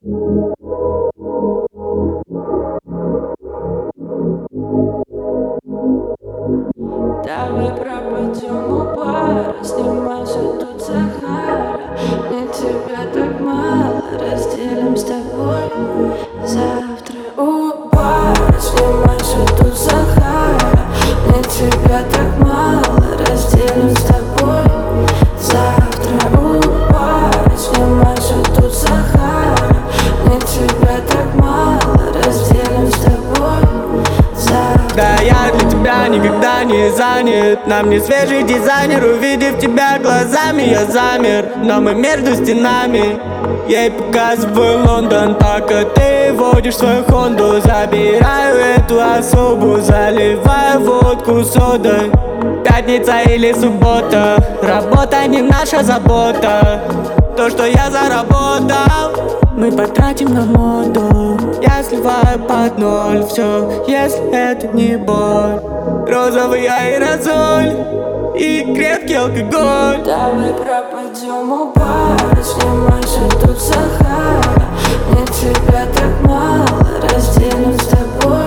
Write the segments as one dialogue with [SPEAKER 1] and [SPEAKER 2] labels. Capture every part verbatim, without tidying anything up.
[SPEAKER 1] Давай пропадем у бара, снимайся тут Сахара. Мне тебя так мало, разделим с тобой завтра у бара. Снимайся тут Сахара. Мне тебя так мало, разделим с тобой завтра у бара. Снимайся тут Сахара. Мне тебя так мало, разделим с тобой завтра.
[SPEAKER 2] Да, я для тебя никогда не занят. На мне свежий дизайнер, увидев тебя глазами, я замер. Но мы между стенами. Ей показываю Лондон, пока ты водишь свою Хонду. Забираю эту особу, заливаю водку содой. Пятница или суббота, работа не наша забота. То, что я заработал, мы потратим на моду. Я сливаю под ноль все, если это не боль. Розовый аэрозоль и крепкий алкоголь.
[SPEAKER 1] Давай пропадем у бара, снимайся тут Сахара. Мне тебя так мало, разделим с тобой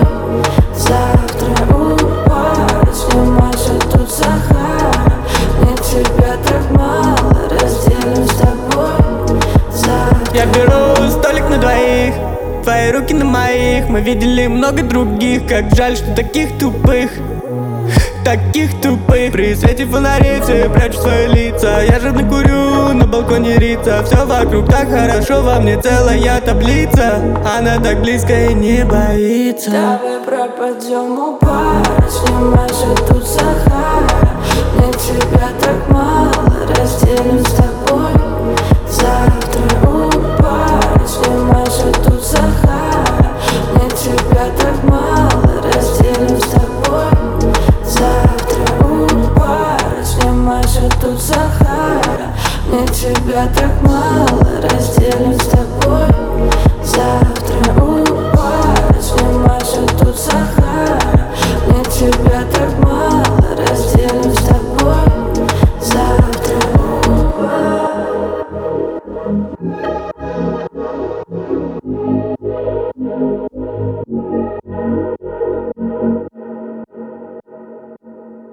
[SPEAKER 1] завтра у бара. Снимайся тут Сахара. Мне тебя так мало, разделим с тобой завтра.
[SPEAKER 2] Я беру столик на двоих, твои руки на моих. Мы видели много других, как жаль, что таких тупых, таких тупых. При свете фонарей все прячут свои лица. Я жадно курю, на балконе рица. Все вокруг так хорошо, во мне целая таблица. Она так близко и не боится.
[SPEAKER 1] Давай пропадем у бара, снимайся тут Сахара. Мне тебя так мало, разделим с тобой завтра у бара. Снимайся тут Сахара. Мне тебя так мало, разделим с тобой завтра у бара. Снимайся тут Сахара. Мне тебя так мало, разделим с тобой.